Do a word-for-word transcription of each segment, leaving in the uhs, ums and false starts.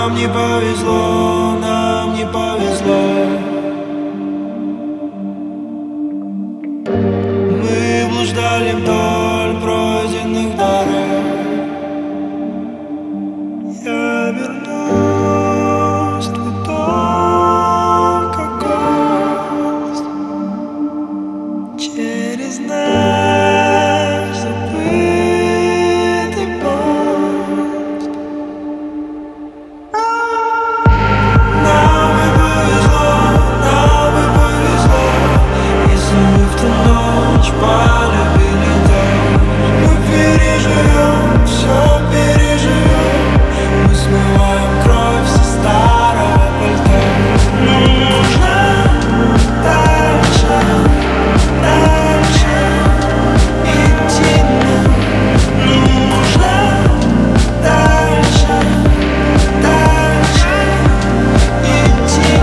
Нам не повезло, нам не повезло. Мы блуждали вдоль пройденных дорог. Я вернусь, твой дом как гость через наш забытый мост. Нам бы повезло, нам бы повезло, если мы в ту ночь полюбили дождь. Мы переживем, все переживем. Мы смываем кровь со старого пальто. Нужно дальше, дальше идти нам. Нужно дальше, дальше идти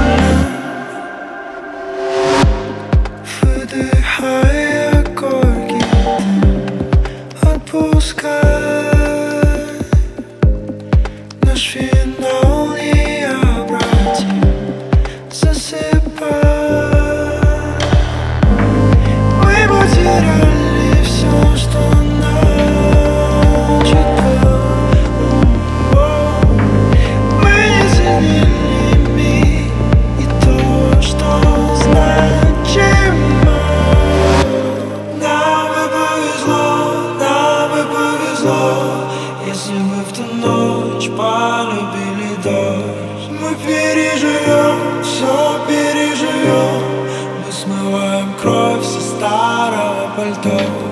нам. Выдыхая горький, отпускай. Наш финал необратим, засыпай. Мы потеряли все, что начато. Мы не ценили миг и то, что значимо. Нам бы повезло, нам бы повезло, если мы в ту ночь полюбили дождь. Мы переживем, все переживем. Мы смываем кровь со старого пальто.